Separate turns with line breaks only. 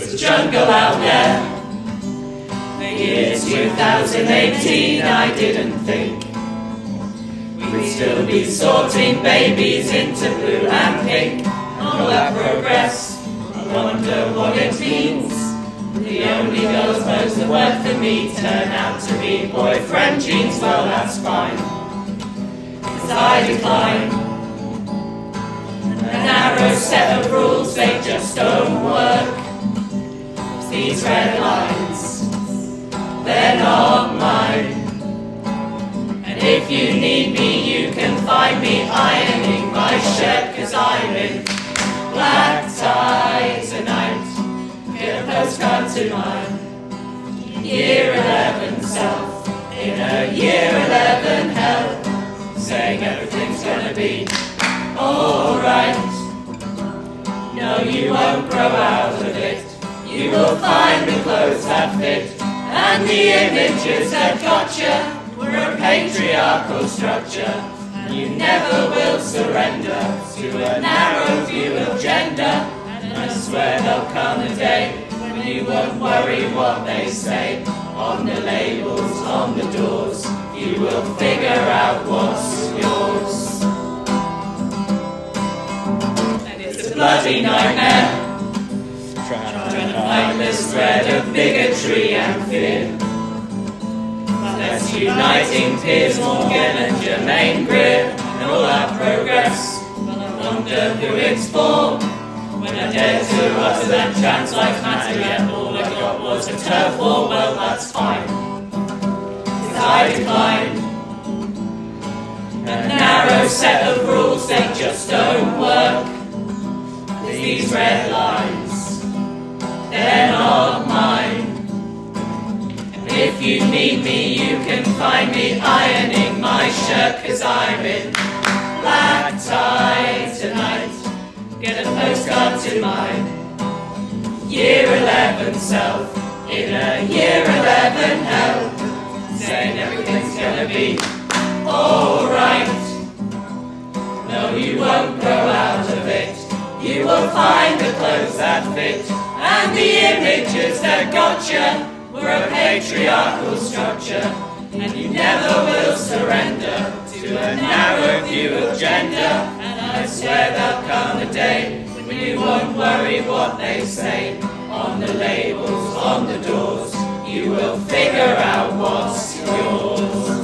the jungle out there. The year 2018, I didn't think we'd still be sorting babies into blue and pink. All that progress, I wonder what it means. The only girls most that work for me turn out to be boyfriend jeans. Well, that's fine, 'cause I decline. A narrow set of rules, they just don't work. These red lines, they're not mine. And if you need me, you can find me ironing my shirt, 'cause I'm in black tie tonight. Get a postcard to my year 11 self in a year 11 hell, saying everything's gonna be alright. No, you won't grow out of it. You will find the clothes that fit, and the images that got you were a patriarchal structure. And you never will surrender to a narrow view of gender. And I swear there'll come a day when you won't worry what they say on the labels, on the doors. You will figure out what's yours. And it's a bloody nightmare, trying to find this thread of bigotry and fear. That's uniting Piers Morgan and Jermaine Greer and all our progress. But I wonder who it's for. When I dared to utter that trans lives matter, yet all I got was a turf war. Well, that's fine, 'cause I decline. A narrow set of rules, they just don't work. These red lines, they're not mine. And if you need me, you can find me ironing my shirt, 'cause I'm in black tie tonight. Get a postcard to my year 11 self in a year 11 hell, saying everything's gonna be alright. No, you won't grow out of it. You will find the clothes that fit, and the images that got you were a patriarchal structure. And you never will surrender to a narrow view of gender. And I swear there'll come a day when you won't worry what they say on the labels, on the doors. You will figure out what's yours.